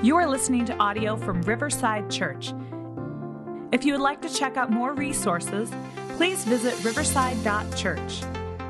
You are listening to audio from Riverside Church. If you would like to check out more resources, please visit riverside.church.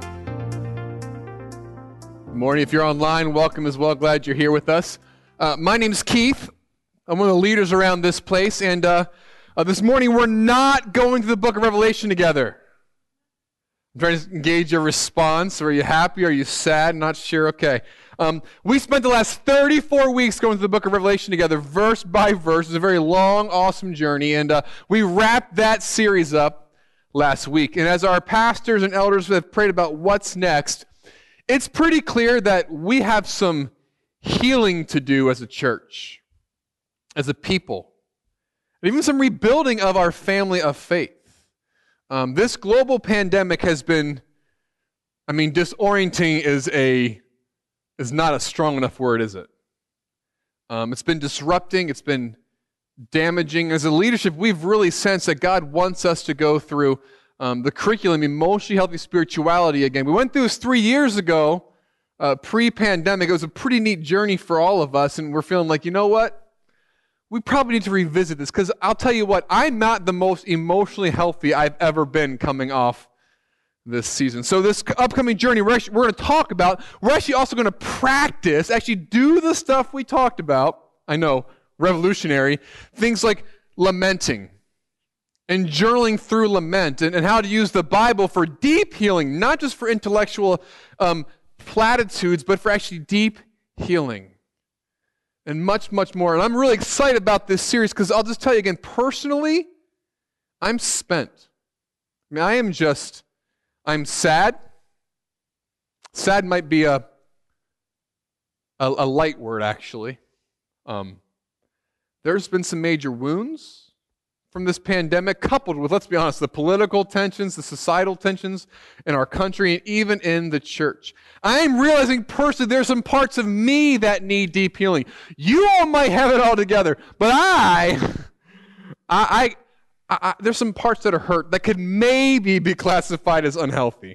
Good morning. If you're online, welcome as well. Glad you're here with us. My name's Keith. I'm one of the leaders around this place, and this morning we're not going to the book of Revelation together. I'm trying to engage your response. Are you happy? Are you sad? Not sure? Okay. We spent the last 34 weeks going through the book of Revelation together, verse by verse. It's a very long, awesome journey, and we wrapped that series up last week. And as our pastors and elders have prayed about what's next, it's pretty clear that we have some healing to do as a church, as a people, and even some rebuilding of our family of faith. This global pandemic has been, disorienting is not a strong enough word, is it? It's been disrupting, it's been damaging. As a leadership, we've really sensed that God wants us to go through the curriculum, emotionally healthy spirituality again. We went through this 3 years ago, pre-pandemic. It was a pretty neat journey for all of us, and we're feeling like, you know what? We probably need to revisit this, because I'll tell you what, I'm not the most emotionally healthy I've ever been coming off this season. So this upcoming journey we're going to talk about, we're actually also going to practice, actually do the stuff we talked about. I know, revolutionary. Things like lamenting and journaling through lament, and how to use the Bible for deep healing, not just for intellectual platitudes, but for actually deep healing. And much, much more. And I'm really excited about this series, because I'll just tell you again, personally, I'm spent. I'm sad. Sad might be a light word, actually. There's been some major wounds from this pandemic, coupled with, let's be honest, the political tensions, the societal tensions in our country, and even in the church. I'm realizing personally there's some parts of me that need deep healing. You all might have it all together, but I there's some parts that are hurt that could maybe be classified as unhealthy.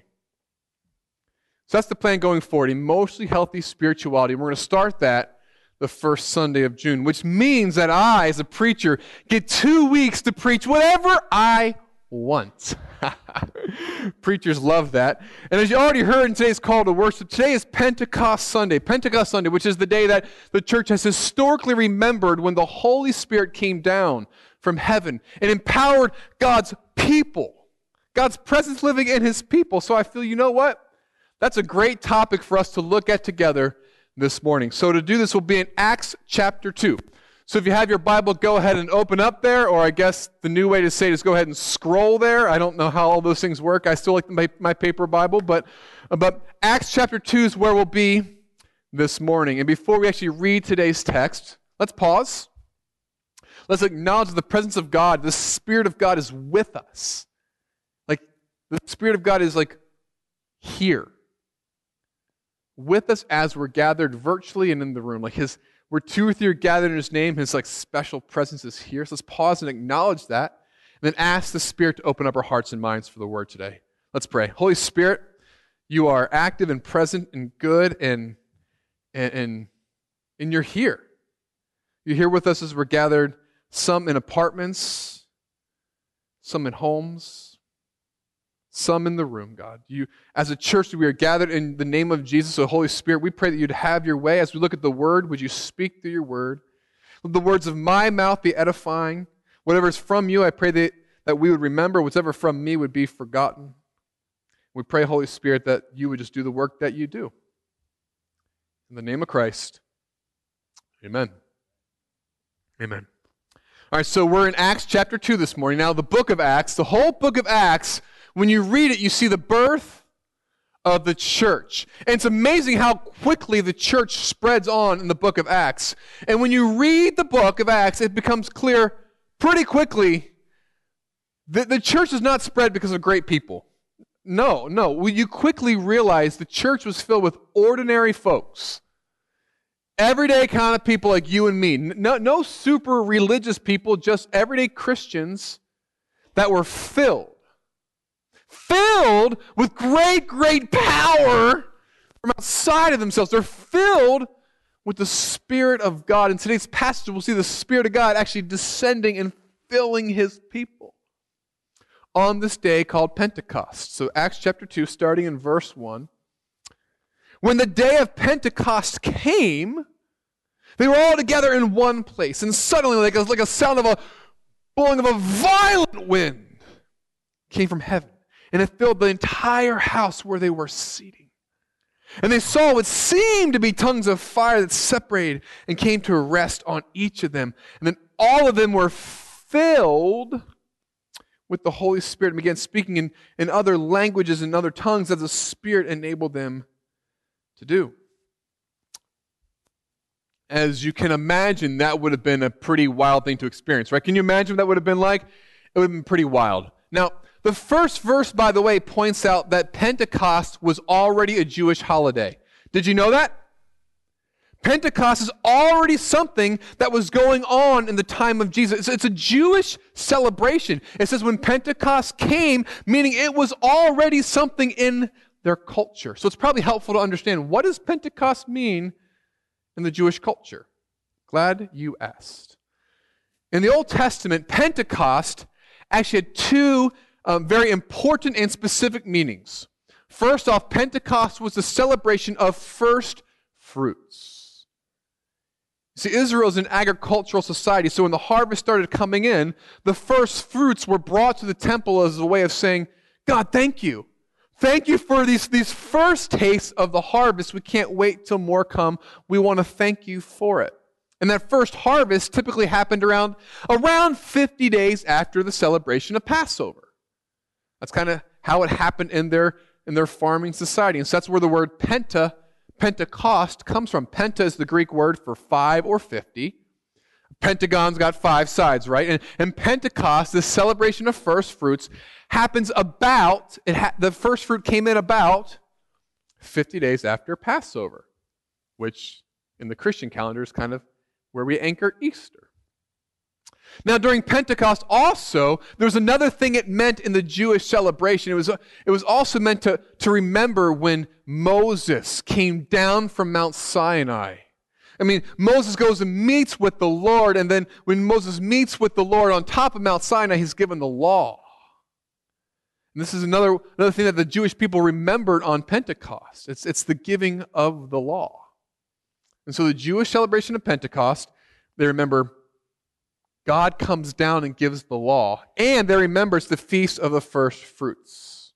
So that's the plan going forward, emotionally healthy spirituality. We're going to start that the first Sunday of June, which means that I, as a preacher, get 2 weeks to preach whatever I want. Preachers love that. And as you already heard in today's call to worship, today is Pentecost Sunday. Pentecost Sunday, which is the day that the church has historically remembered when the Holy Spirit came down from heaven and empowered God's people. God's presence living in His people. So I feel, you know what? That's a great topic for us to look at together this morning. So to do this, we'll be in Acts chapter 2. So if you have your Bible, go ahead and open up there, or I guess the new way to say it is go ahead and scroll there. I don't know how all those things work. I still like my paper Bible, but Acts chapter 2 is where we'll be this morning. And before we actually read today's text, let's pause. Let's acknowledge the presence of God. The Spirit of God is with us. Like, the Spirit of God is like here with us as we're gathered virtually and in the room. Like we're 2 or 3 are gathered in His name, His like special presence is here. So let's pause and acknowledge that, and then ask the Spirit to open up our hearts and minds for the Word today. Let's pray. Holy Spirit, You are active and present and good, and You're here. You're here with us as we're gathered, some in apartments, some in homes, some in the room, God. You, as a church, we are gathered in the name of Jesus. So Holy Spirit, we pray that You'd have Your way. As we look at the Word, would You speak through Your Word? Let the words of my mouth be edifying. Whatever is from You, I pray that we would remember. Whatever from me would be forgotten. We pray, Holy Spirit, that You would just do the work that You do. In the name of Christ, amen. Amen. All right, so we're in Acts chapter 2 this morning. Now, the book of Acts, the whole book of Acts, when you read it, you see the birth of the church. And it's amazing how quickly the church spreads on in the book of Acts. And when you read the book of Acts, it becomes clear pretty quickly that the church is not spread because of great people. No. You quickly realize the church was filled with ordinary folks. Everyday kind of people like you and me. No super religious people, just everyday Christians that were filled with great, great power from outside of themselves. They're filled with the Spirit of God. In today's passage, we'll see the Spirit of God actually descending and filling His people on this day called Pentecost. So Acts chapter 2, starting in verse 1. When the day of Pentecost came, they were all together in one place, and suddenly, like a sound of a blowing of a violent wind came from heaven, and it filled the entire house where they were seating. And they saw what seemed to be tongues of fire that separated and came to rest on each of them. And then all of them were filled with the Holy Spirit and began speaking in other languages and other tongues as the Spirit enabled them to do. As you can imagine, that would have been a pretty wild thing to experience, right? Can you imagine what that would have been like? It would have been pretty wild. Now, the first verse, by the way, points out that Pentecost was already a Jewish holiday. Did you know that? Pentecost is already something that was going on in the time of Jesus. It's a Jewish celebration. It says when Pentecost came, meaning it was already something in their culture. So it's probably helpful to understand, what does Pentecost mean in the Jewish culture? Glad you asked. In the Old Testament, Pentecost actually had two very important and specific meanings. First off, Pentecost was the celebration of first fruits. See, Israel is an agricultural society, so when the harvest started coming in, the first fruits were brought to the temple as a way of saying, God, thank you. Thank you for these first tastes of the harvest. We can't wait till more come. We want to thank you for it. And that first harvest typically happened around 50 days after the celebration of Passover. That's kind of how it happened in their farming society. And so that's where the word Pentecost comes from. Penta is the Greek word for 5 or 50. Pentagon's got 5 sides, right? And Pentecost, this celebration of first fruits, happens about, the first fruit came in about 50 days after Passover, which in the Christian calendar is kind of where we anchor Easter. Now, during Pentecost also, there was another thing it meant in the Jewish celebration. It was also meant to remember when Moses came down from Mount Sinai. I mean, Moses goes and meets with the Lord, and then when Moses meets with the Lord on top of Mount Sinai, he's given the law. And this is another thing that the Jewish people remembered on Pentecost. It's the giving of the law. And so the Jewish celebration of Pentecost, they remember God comes down and gives the law, and they remember it's the feast of the first fruits.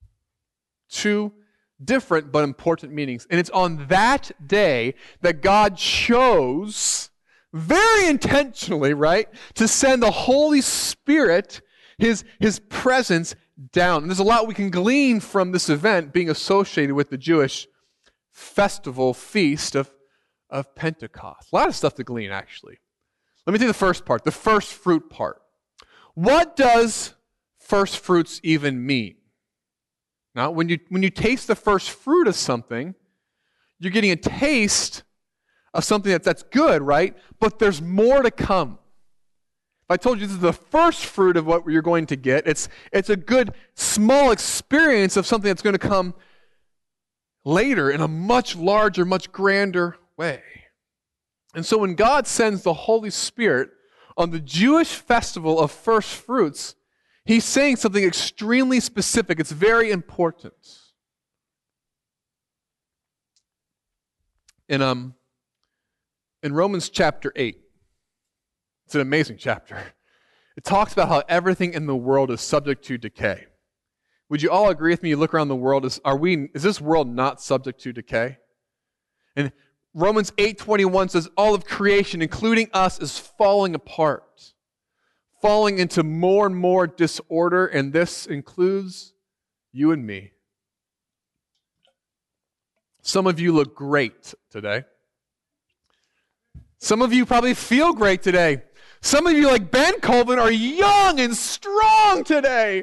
2 different but important meanings. And it's on that day that God chose, very intentionally, right, to send the Holy Spirit, His presence down. And there's a lot we can glean from this event being associated with the Jewish festival feast of Pentecost. A lot of stuff to glean, actually. Let me take the first part, the first fruit part. What does first fruits even mean? Now, when you taste the first fruit of something, you're getting a taste of something that's good, right? But there's more to come. If I told you this is the first fruit of what you're going to get, it's a good small experience of something that's going to come later in a much larger, much grander way. And so when God sends the Holy Spirit on the Jewish festival of first fruits, He's saying something extremely specific. It's very important. In Romans chapter 8, it's an amazing chapter. It talks about how everything in the world is subject to decay. Would you all agree with me? You look around the world, is this world not subject to decay? And Romans 8:21 says all of creation, including us, is falling apart, falling into more and more disorder, and this includes you and me. Some of you look great today. Some of you probably feel great today. Some of you, like Ben Colvin, are young and strong today.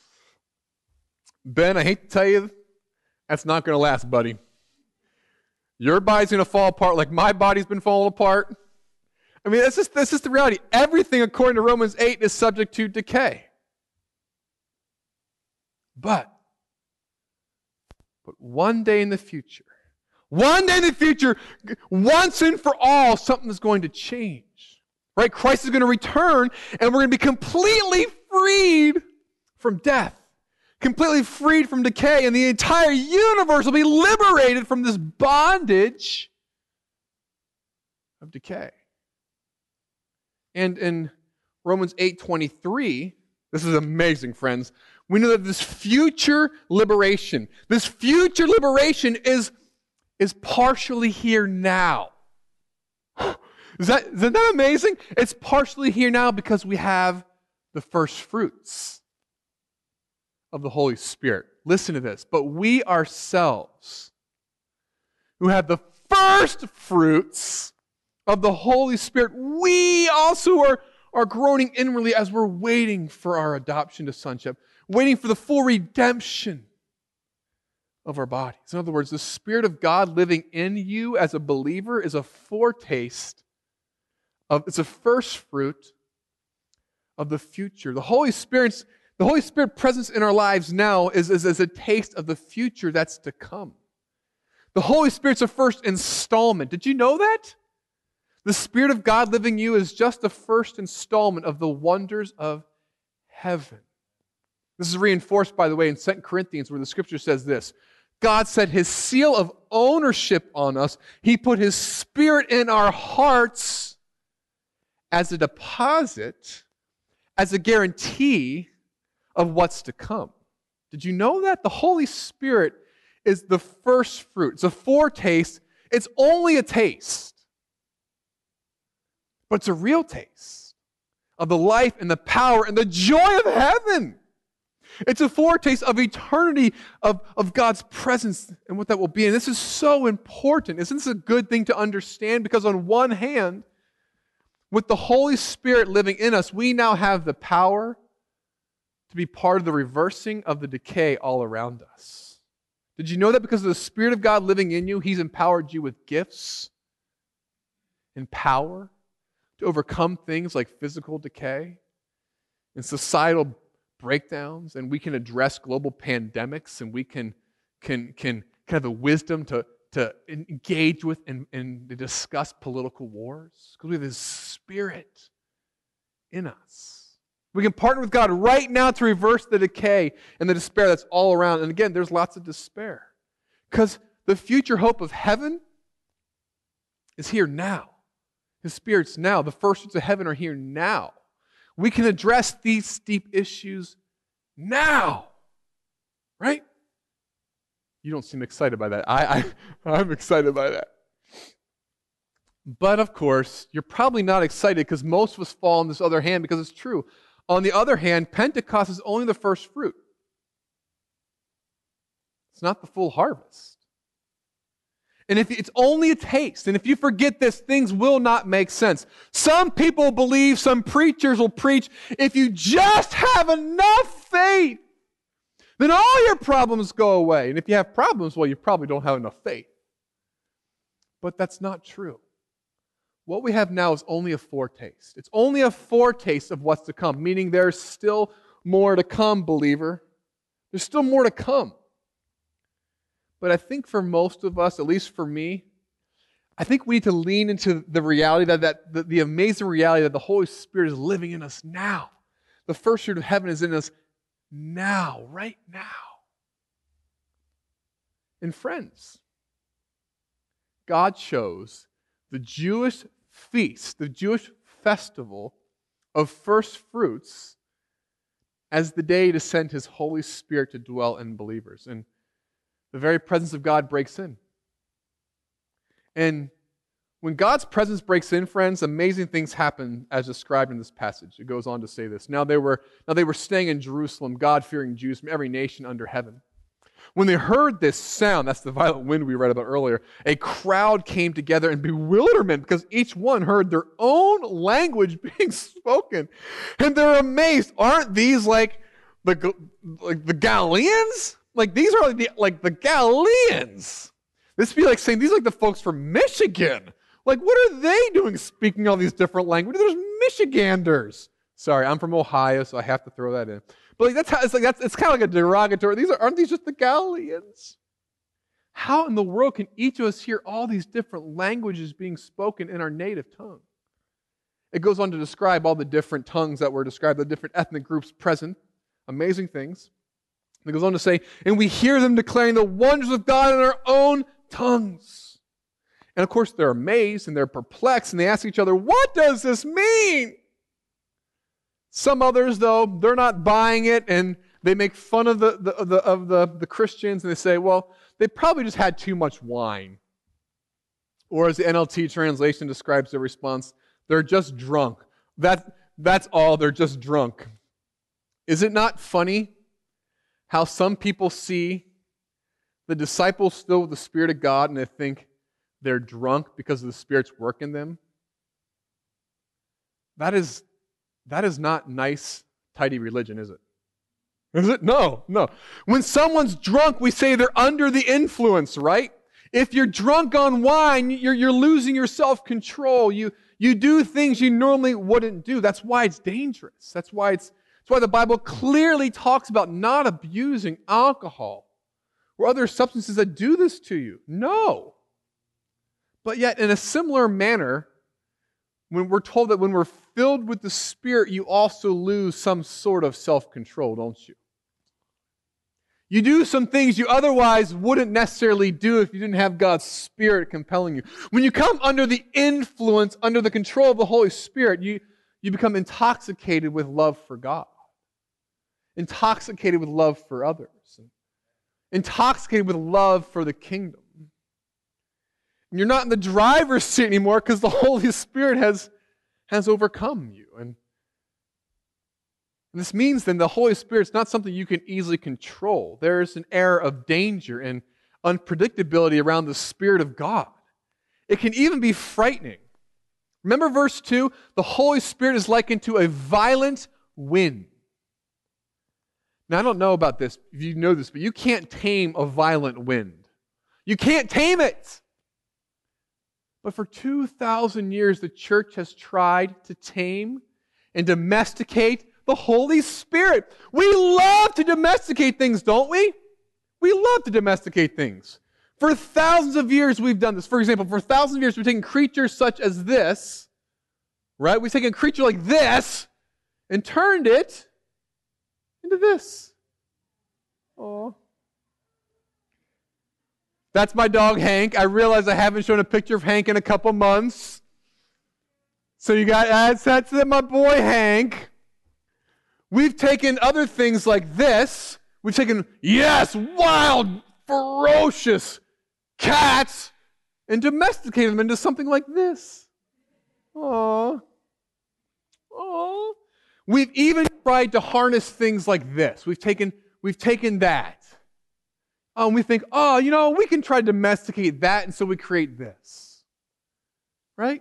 Ben, I hate to tell you, that's not going to last, buddy. Your body's going to fall apart like my body's been falling apart. I mean, that's just the reality. Everything, according to Romans 8, is subject to decay. But one day in the future, One day in the future, once and for all, something is going to change. Right? Christ is going to return, and we're going to be completely freed from death, completely freed from decay, and the entire universe will be liberated from this bondage of decay. And in Romans 8:23, this is amazing, friends. We know that this future liberation is partially here now. Isn't that amazing? It's partially here now because we have the first fruits of the Holy Spirit. Listen to this. But we ourselves, who have the first fruits of the Holy Spirit, we also are groaning inwardly as we're waiting for our adoption to sonship, waiting for the full redemption of our bodies. In other words, the Spirit of God living in you as a believer is a foretaste it's a first fruit of the future. The Holy Spirit presence in our lives now is a taste of the future that's to come. The Holy Spirit's a first installment. Did you know that? The Spirit of God living in you is just the first installment of the wonders of heaven. This is reinforced, by the way, in 2 Corinthians, where the Scripture says this: God set His seal of ownership on us. He put His Spirit in our hearts as a deposit, as a guarantee of what's to come. Did you know that? The Holy Spirit is the first fruit. It's a foretaste. It's only a taste. But it's a real taste of the life and the power and the joy of heaven. It's a foretaste of eternity, of God's presence and what that will be. And this is so important. Isn't this a good thing to understand? Because on one hand, with the Holy Spirit living in us, we now have the power to be part of the reversing of the decay all around us. Did you know that because of the Spirit of God living in you, He's empowered you with gifts and power to overcome things like physical decay and societal breakdowns, and we can address global pandemics, and we can have the wisdom to engage with and to discuss political wars because we have His Spirit in us. We can partner with God right now to reverse the decay and the despair that's all around. And again, there's lots of despair because the future hope of heaven is here now. His Spirit's now. The first fruits of heaven are here now. We can address these deep issues now. Right? You don't seem excited by that. I'm excited by that. But of course, you're probably not excited because most of us fall on this other hand because it's true. On the other hand, Pentecost is only the first fruit. It's not the full harvest. And if it's only a taste, and if you forget this, things will not make sense. Some people believe, some preachers will preach, if you just have enough faith, then all your problems go away. And if you have problems, well, you probably don't have enough faith. But that's not true. What we have now is only a foretaste. It's only a foretaste of what's to come, meaning there's still more to come, believer. There's still more to come. But I think for most of us, at least for me, I think we need to lean into the reality the amazing reality that the Holy Spirit is living in us now. The first fruit of heaven is in us now, right now. And friends, God chose the Jewish feast, the Jewish festival of first fruits as the day to send His Holy Spirit to dwell in believers. And the very presence of God breaks in. And when God's presence breaks in, friends, amazing things happen as described in this passage. It goes on to say this. Now they were staying in Jerusalem, God-fearing Jews from every nation under heaven. When they heard this sound, that's the violent wind we read about earlier, a crowd came together in bewilderment because each one heard their own language being spoken. And they're amazed. Aren't these like the Galileans? Like these are like the Galileans. This would be like saying these are like the folks from Michigan. Like what are they doing speaking all these different languages? There's Michiganders. Sorry, I'm from Ohio, so I have to throw that in. But like it's kind of like a derogatory. Aren't these just the Galileans? How in the world can each of us hear all these different languages being spoken in our native tongue? It goes on to describe all the different tongues that were described, the different ethnic groups present. Amazing things. It goes on to say, and we hear them declaring the wonders of God in our own tongues. And of course, they're amazed and they're perplexed and they ask each other, what does this mean? Some others, though, they're not buying it and they make fun of the Christians and they say, well, they probably just had too much wine. Or as the NLT translation describes their response, they're just drunk. That's all, they're just drunk. Is it not funny how some people see the disciples filled with the Spirit of God and they think they're drunk because of the Spirit's work in them? That is not nice, tidy religion, is it? Is it? No. When someone's drunk, we say they're under the influence, right? If you're drunk on wine, you're losing your self-control. You do things you normally wouldn't do. That's why it's dangerous. That's why the Bible clearly talks about not abusing alcohol or other substances that do this to you. No. But yet, in a similar manner, when we're told that when we're filled with the Spirit, you also lose some sort of self-control, don't you? You do some things you otherwise wouldn't necessarily do if you didn't have God's Spirit compelling you. When you come under the influence, under the control of the Holy Spirit, you become intoxicated with love for God, intoxicated with love for others, intoxicated with love for the kingdom. And you're not in the driver's seat anymore because the Holy Spirit has overcome you. And this means then the Holy Spirit's not something you can easily control. There's an air of danger and unpredictability around the Spirit of God. It can even be frightening. Remember verse 2? The Holy Spirit is likened to a violent wind. Now, I don't know about this, if you know this, but you can't tame a violent wind. You can't tame it. But for 2,000 years, the church has tried to tame and domesticate the Holy Spirit. We love to domesticate things, don't we? We love to domesticate things. For thousands of years, we've done this. For example, for thousands of years, we've taken creatures such as this, right? We've taken a creature like this and turned it into this. Oh. That's my dog, Hank. I realize I haven't shown a picture of Hank in a couple months. So you got, that's my boy, Hank. We've taken other things like this. We've taken, wild, ferocious cats and domesticated them into something like this. Aww. We've even tried to harness things like this. We've taken that. And we think, we can try to domesticate that, and so we create this. Right?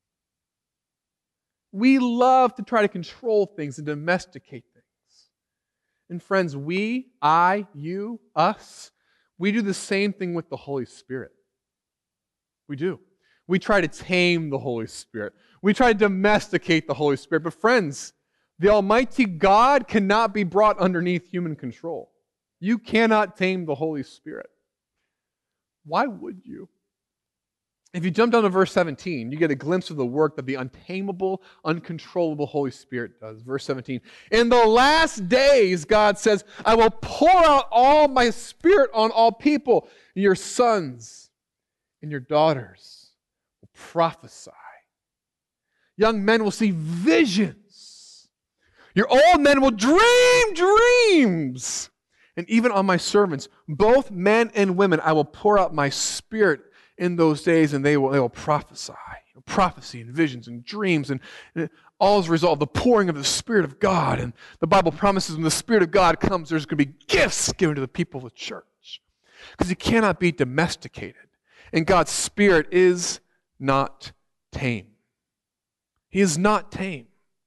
We love to try to control things and domesticate things. And friends, you, us, we do the same thing with the Holy Spirit. We do. We try to tame the Holy Spirit. We try to domesticate the Holy Spirit. But friends, the Almighty God cannot be brought underneath human control. You cannot tame the Holy Spirit. Why would you? If you jump down to verse 17, you get a glimpse of the work that the untamable, uncontrollable Holy Spirit does. Verse 17, in the last days, God says, I will pour out all my Spirit on all people. Your sons and your daughters will prophesy. Young men will see visions. Your old men will dream dreams. And even on my servants, both men and women, I will pour out my Spirit in those days, and they will prophesy. Prophecy and visions and dreams, and all as a result of the pouring of the Spirit of God. And the Bible promises when the Spirit of God comes, there's going to be gifts given to the people of the church. Because He cannot be domesticated. And God's Spirit is not tame. He is not tame.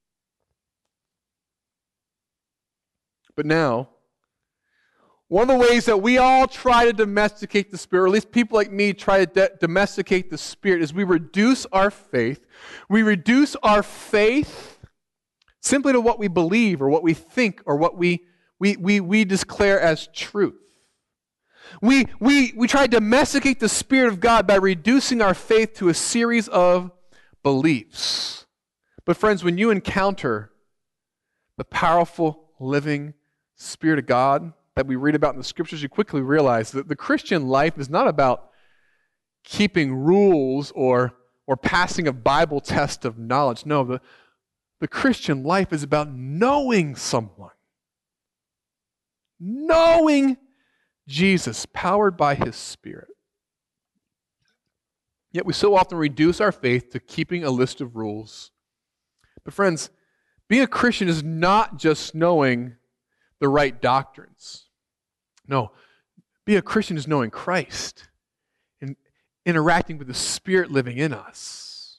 But now, one of the ways that we all try to domesticate the Spirit, or at least people like me try to domesticate the Spirit, is we reduce our faith. We reduce our faith simply to what we believe or what we think or what we declare as truth. We try to domesticate the Spirit of God by reducing our faith to a series of beliefs. But friends, when you encounter the powerful, living Spirit of God that we read about in the Scriptures, you quickly realize that the Christian life is not about keeping rules or passing a Bible test of knowledge. No, the Christian life is about knowing someone. Knowing Jesus, powered by His Spirit. Yet we so often reduce our faith to keeping a list of rules. But friends, being a Christian is not just knowing the right doctrines. No, being a Christian is knowing Christ and interacting with the Spirit living in us.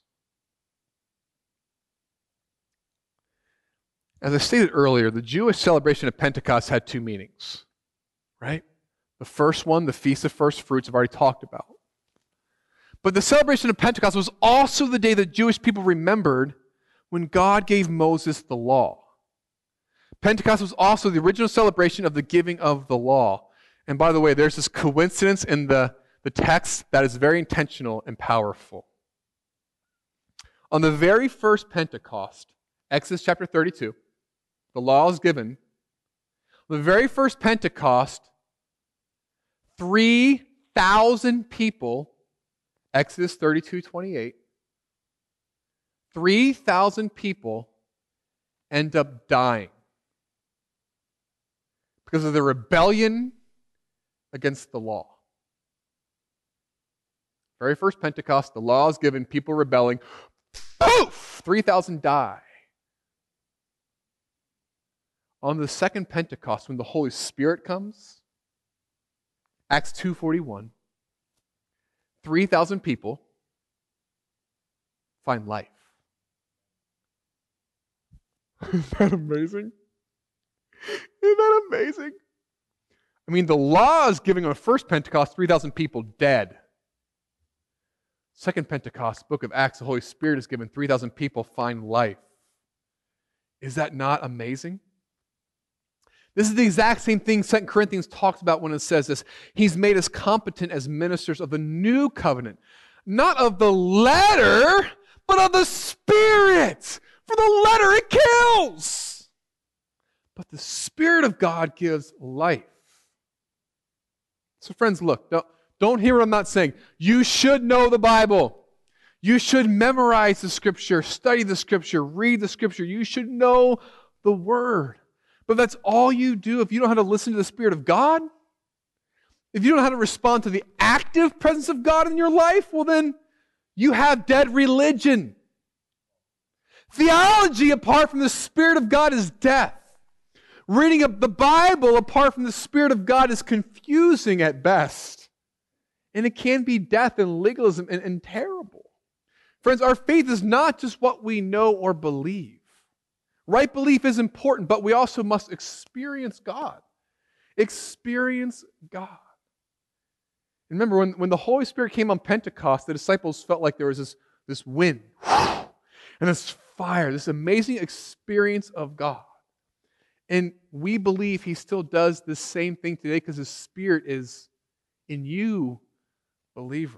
As I stated earlier, the Jewish celebration of Pentecost had two meanings, right? The first one, the Feast of First Fruits, I've already talked about. But the celebration of Pentecost was also the day that Jewish people remembered when God gave Moses the law. Pentecost was also the original celebration of the giving of the law. And by the way, there's this coincidence in the text that is very intentional and powerful. On the very first Pentecost, Exodus chapter 32, the law is given. On the very first Pentecost, 3,000 people, Exodus 32:28, 3,000 people end up dying because of their rebellion against the law. Very first Pentecost, the law is given, people rebelling, poof, 3,000 die. On the second Pentecost, when the Holy Spirit comes, Acts 2:41, 3,000 people find life. Isn't that amazing? Isn't that amazing? I mean, the law is giving on the first Pentecost 3,000 people dead. Second Pentecost, book of Acts, the Holy Spirit is given, 3,000 people find life. Is that not amazing? This is the exact same thing 2 Corinthians talks about when it says this. He's made us competent as ministers of the new covenant. Not of the letter, but of the Spirit. For the letter, it kills. But the Spirit of God gives life. So friends, look, don't hear what I'm not saying. You should know the Bible. You should memorize the Scripture, study the Scripture, read the Scripture. You should know the Word. But that's all you do if you don't know how to listen to the Spirit of God. If you don't know how to respond to the active presence of God in your life, well then, you have dead religion. Theology apart from the Spirit of God is death. Reading the Bible apart from the Spirit of God is confusing at best. And it can be death and legalism and terrible. Friends, our faith is not just what we know or believe. Right belief is important, but we also must experience God. Experience God. Remember, when the Holy Spirit came on Pentecost, the disciples felt like there was this wind and this fire, this amazing experience of God. And we believe He still does the same thing today because His Spirit is in you, believer.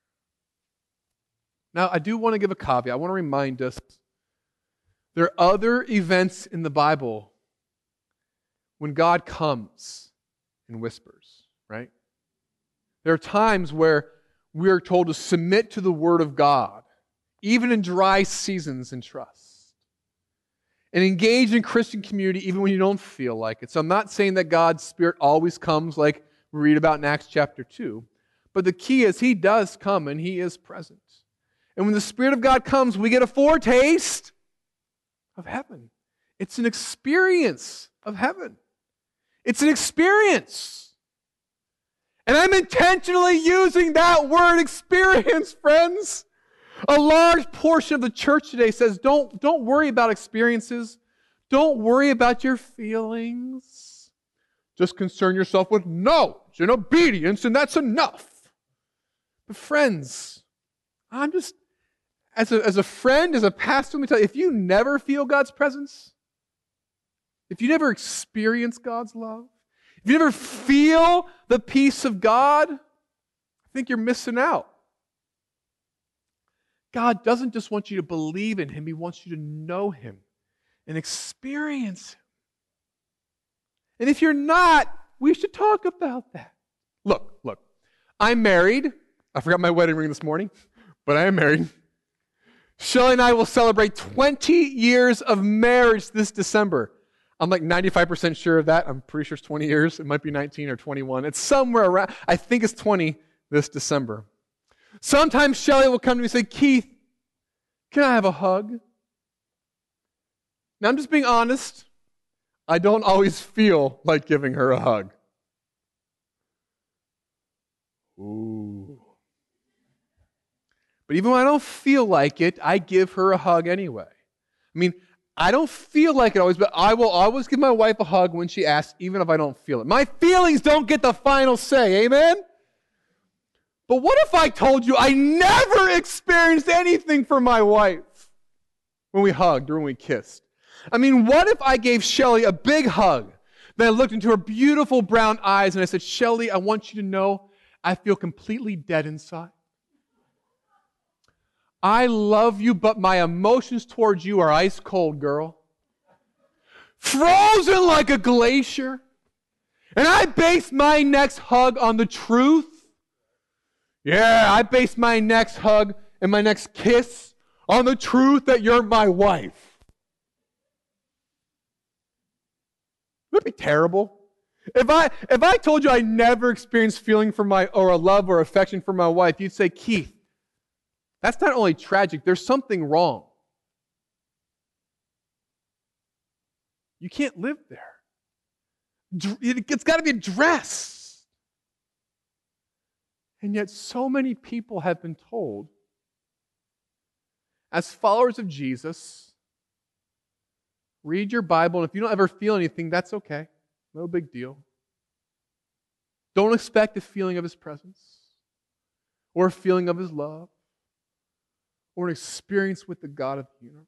Now, I do want to give a caveat. I want to remind us there are other events in the Bible when God comes and whispers, right? There are times where we are told to submit to the Word of God, even in dry seasons, and trust. And engage in Christian community even when you don't feel like it. So I'm not saying that God's Spirit always comes like we read about in Acts chapter 2. But the key is He does come and He is present. And when the Spirit of God comes, we get a foretaste of heaven. It's an experience of heaven. It's an experience. And I'm intentionally using that word experience, friends. A large portion of the church today says, don't worry about experiences. Don't worry about your feelings. Just concern yourself with knowledge and obedience, and that's enough. But friends, I'm just, as a friend, as a pastor, let me tell you, if you never feel God's presence, if you never experience God's love, if If you never feel the peace of God, I think you're missing out. God doesn't just want you to believe in Him, He wants you to know Him and experience Him. And if you're not, we should talk about that. Look, I'm married. I forgot my wedding ring this morning, but I am married. Shelley and I will celebrate 20 years of marriage this December. I'm like 95% sure of that. I'm pretty sure it's 20 years. It might be 19 or 21. It's somewhere around, I think it's 20 this December. Sometimes Shelley will come to me and say, Keith, can I have a hug? Now I'm just being honest. I don't always feel like giving her a hug. Ooh. But even when I don't feel like it, I give her a hug anyway. I mean, I don't feel like it always, but I will always give my wife a hug when she asks, even if I don't feel it. My feelings don't get the final say, amen? But what if I told you I never experienced anything from my wife when we hugged or when we kissed? I mean, what if I gave Shelley a big hug, then I looked into her beautiful brown eyes and I said, Shelley, I want you to know I feel completely dead inside. I love you, but my emotions towards you are ice cold, girl. Frozen like a glacier. And I base my next hug on the truth. Yeah, I base my next hug and my next kiss on the truth that you're my wife. Would it be terrible? If I told you I never experienced feeling for or a love or affection for my wife, you'd say, Keith, that's not only tragic, there's something wrong. You can't live there. It's got to be addressed. And yet so many people have been told, as followers of Jesus, read your Bible, and if you don't ever feel anything, that's okay. No big deal. Don't expect a feeling of His presence or a feeling of His love or an experience with the God of the universe.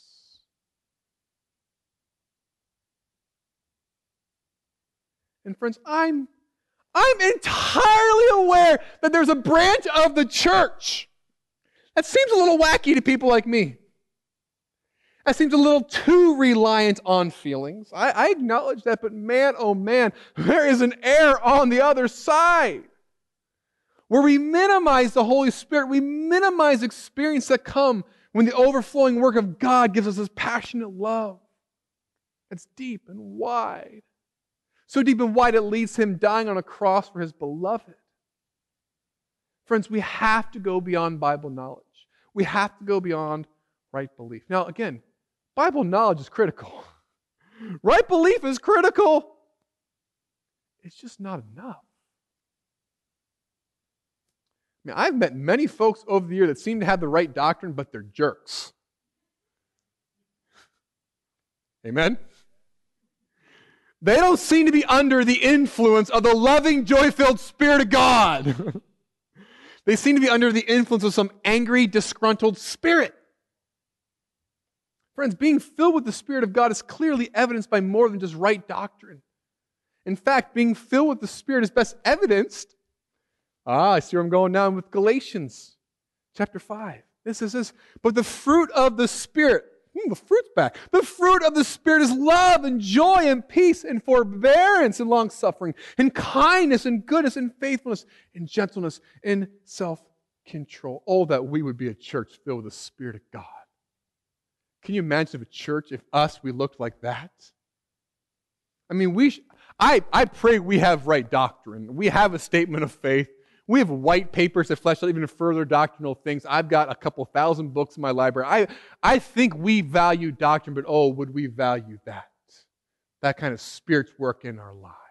And friends, I'm entirely aware that there's a branch of the church that seems a little wacky to people like me. That seems a little too reliant on feelings. I acknowledge that, but man, oh man, there is an error on the other side where we minimize the Holy Spirit. We minimize experience that come when the overflowing work of God gives us this passionate love that's deep and wide. So deep and wide it leads to Him dying on a cross for His beloved. Friends, we have to go beyond Bible knowledge. We have to go beyond right belief. Now, again, Bible knowledge is critical. Right belief is critical. It's just not enough. I mean, I've met many folks over the year that seem to have the right doctrine, but they're jerks. Amen? They don't seem to be under the influence of the loving, joy-filled Spirit of God. They seem to be under the influence of some angry, disgruntled spirit. Friends, being filled with the Spirit of God is clearly evidenced by more than just right doctrine. In fact, being filled with the Spirit is best evidenced. I see where I'm going now with Galatians chapter 5. This is this. But the fruit of the Spirit, the fruit's back. The fruit of the Spirit is love and joy and peace and forbearance and long-suffering and kindness and goodness and faithfulness and gentleness and self-control. Oh, that we would be a church filled with the Spirit of God. Can you imagine if a church, if we looked like that? I mean, I pray we have right doctrine. We have a statement of faith. We have white papers that flesh out even further doctrinal things. I've got a couple thousand books in my library. I think we value doctrine, but oh, would we value that kind of Spirit's work in our lives.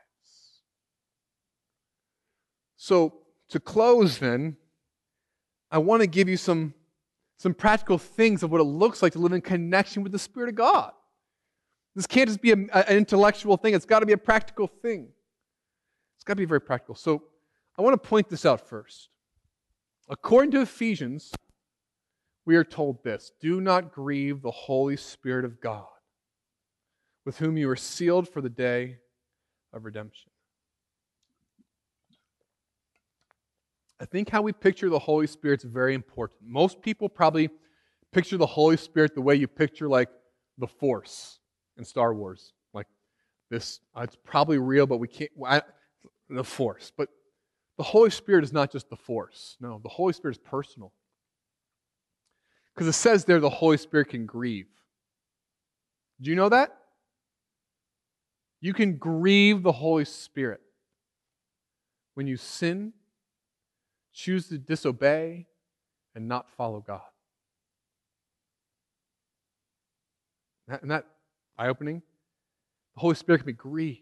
So, to close then, I want to give you some practical things of what it looks like to live in connection with the Spirit of God. This can't just be an intellectual thing. It's got to be a practical thing. It's got to be very practical. So I want to point this out first. According to Ephesians, we are told this: do not grieve the Holy Spirit of God, with whom you are sealed for the day of redemption. I think how we picture the Holy Spirit is very important. Most people probably picture the Holy Spirit the way you picture like the Force in Star Wars. Like this, it's probably real, but we can't, the Force. But the Holy Spirit is not just the Force. No, the Holy Spirit is personal. Because it says there the Holy Spirit can grieve. Do you know that? You can grieve the Holy Spirit when you sin, choose to disobey, and not follow God. Isn't that eye-opening? The Holy Spirit can be grieved.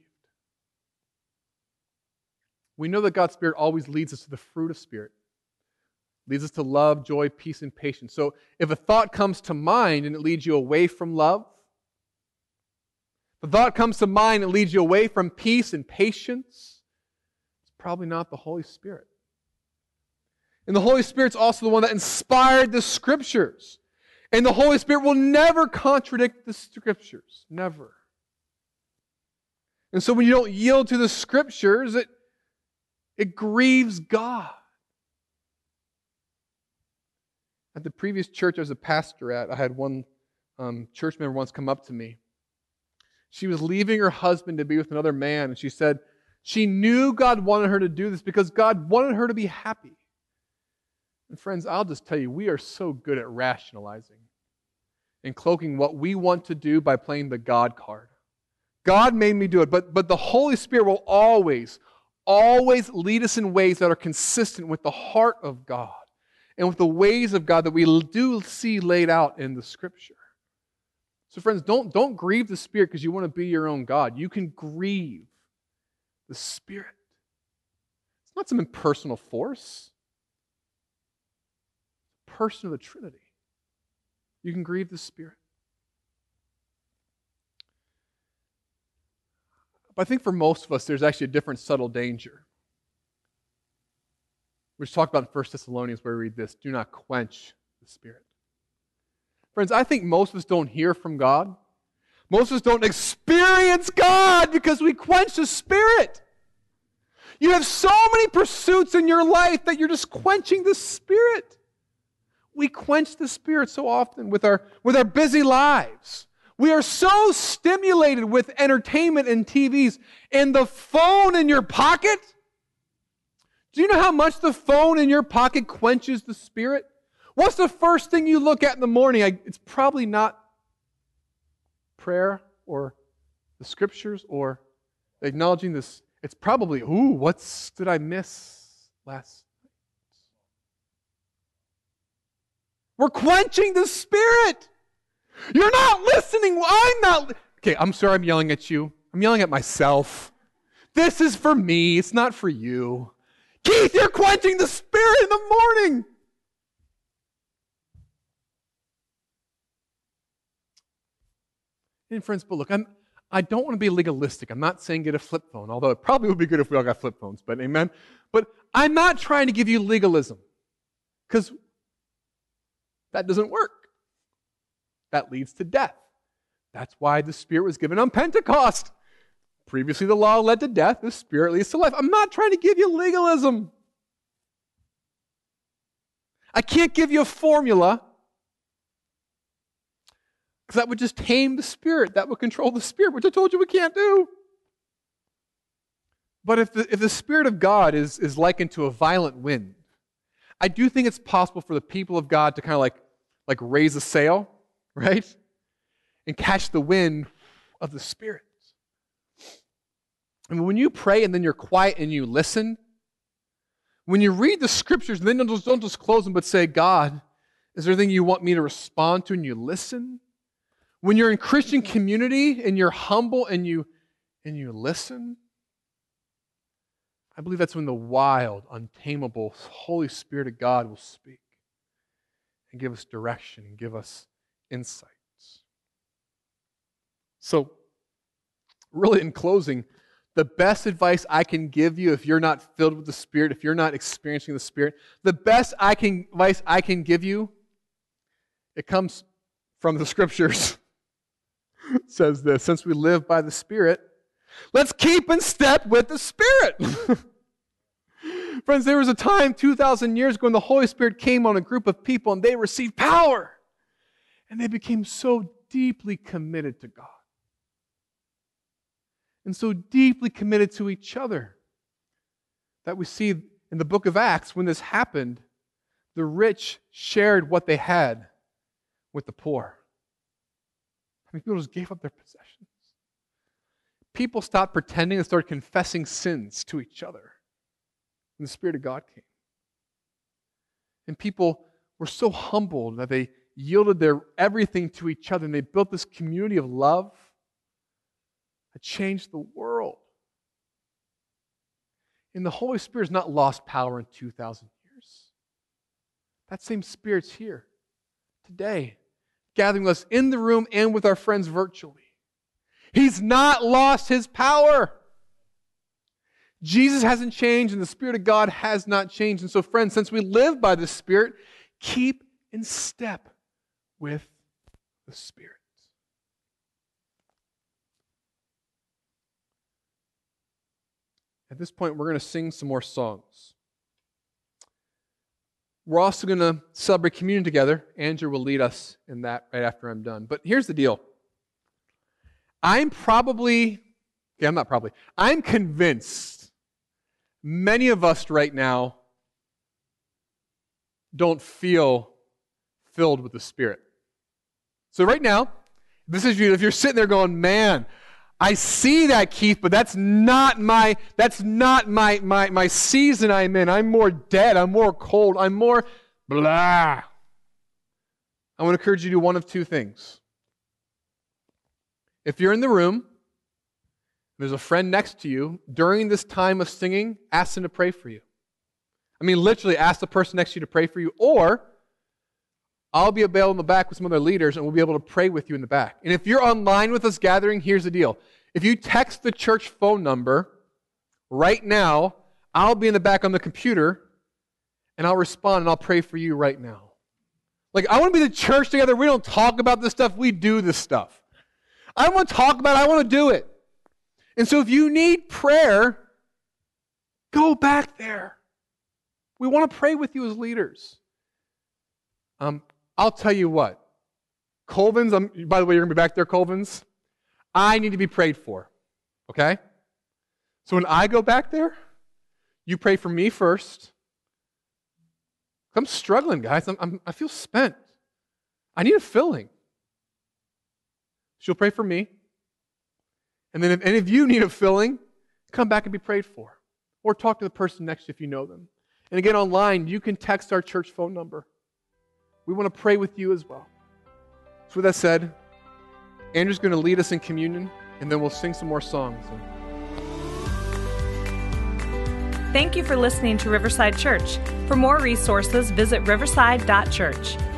We know that God's Spirit always leads us to the fruit of Spirit. Leads us to love, joy, peace, and patience. So if a thought comes to mind and it leads you away from love, if a thought comes to mind and leads you away from peace and patience, it's probably not the Holy Spirit. And the Holy Spirit's also the one that inspired the Scriptures. And the Holy Spirit will never contradict the Scriptures. Never. And so when you don't yield to the Scriptures, it grieves God. At the previous church I was a pastor at, I had one church member once come up to me. She was leaving her husband to be with another man, and she said she knew God wanted her to do this because God wanted her to be happy. And friends, I'll just tell you, we are so good at rationalizing and cloaking what we want to do by playing the God card. God made me do it, but the Holy Spirit will always lead us in ways that are consistent with the heart of God and with the ways of God that we do see laid out in the Scripture. So friends, don't grieve the Spirit because you want to be your own God. You can grieve the Spirit. It's not some impersonal force. It's a person of the Trinity. You can grieve the Spirit. But I think for most of us, there's actually a different subtle danger. Which talked about in 1 Thessalonians where we read this, do not quench the Spirit. Friends, I think most of us don't hear from God. Most of us don't experience God because we quench the Spirit. You have so many pursuits in your life that you're just quenching the Spirit. We quench the Spirit so often with our busy lives. We are so stimulated with entertainment and TVs. And the phone in your pocket, do you know how much the phone in your pocket quenches the Spirit? What's the first thing you look at in the morning? It's probably not prayer or the Scriptures or acknowledging this. It's probably, what did I miss last night? We're quenching the Spirit. You're not listening. I'm not. Okay, I'm sorry I'm yelling at you. I'm yelling at myself. This is for me. It's not for you. Keith, you're quenching the Spirit in the morning. And friends, but look, I don't want to be legalistic. I'm not saying get a flip phone, although it probably would be good if we all got flip phones, but amen. But I'm not trying to give you legalism, because that doesn't work. That leads to death. That's why the Spirit was given on Pentecost. Previously, the law led to death. The Spirit leads to life. I'm not trying to give you legalism. I can't give you a formula, because that would just tame the Spirit. That would control the Spirit, which I told you we can't do. But if the Spirit of God is likened to a violent wind, I do think it's possible for the people of God to kind of like raise a sail, right? And catch the wind of the Spirit. And when you pray and then you're quiet and you listen, when you read the Scriptures and then don't just close them but say, God, is there anything you want me to respond to, and you listen? When you're in Christian community and you're humble and you listen, I believe that's when the wild, untamable Holy Spirit of God will speak and give us direction and give us insights. So, really in closing, the best advice I can give you if you're not filled with the Spirit, if you're not experiencing the Spirit, the best advice I can give you, it comes from the Scriptures. It says this, since we live by the Spirit, let's keep in step with the Spirit. Friends, there was a time 2,000 years ago when the Holy Spirit came on a group of people and they received power. And they became so deeply committed to God. And so deeply committed to each other that we see in the book of Acts when this happened, the rich shared what they had with the poor. I mean, people just gave up their possessions. People stopped pretending and started confessing sins to each other. And the Spirit of God came. And people were so humbled that they yielded their everything to each other, and they built this community of love that changed the world. And the Holy Spirit has not lost power in 2,000 years. That same Spirit's here today, gathering us in the room and with our friends virtually. He's not lost His power. Jesus hasn't changed, and the Spirit of God has not changed. And so, friends, since we live by the Spirit, keep in step with the Spirit. At this point, we're going to sing some more songs. We're also going to celebrate communion together. Andrew will lead us in that right after I'm done. But here's the deal. I'm convinced many of us right now don't feel filled with the Spirit. So right now, this is you. If you're sitting there going, man, I see that, Keith, but that's not my season I'm in. I'm more dead. I'm more cold. I'm more blah. I want to encourage you to do one of two things. If you're in the room, there's a friend next to you, during this time of singing, ask them to pray for you. I mean, literally ask the person next to you to pray for you, or I'll be available in the back with some other leaders and we'll be able to pray with you in the back. And if you're online with us gathering, here's the deal. If you text the church phone number right now, I'll be in the back on the computer and I'll respond and I'll pray for you right now. Like, I want to be the church together. We don't talk about this stuff. We do this stuff. I don't want to talk about it. I want to do it. And so if you need prayer, go back there. We want to pray with you as leaders. I'll tell you what. Colvins, by the way, you're going to be back there, Colvins. I need to be prayed for. Okay? So when I go back there, you pray for me first. I'm struggling, guys. I feel spent. I need a filling. She'll pray for me. And then if any of you need a filling, come back and be prayed for. Or talk to the person next to you if you know them. And again, online, you can text our church phone number. We want to pray with you as well. So with that said, Andrew's going to lead us in communion, and then we'll sing some more songs. Thank you for listening to Riverside Church. For more resources, visit riverside.church.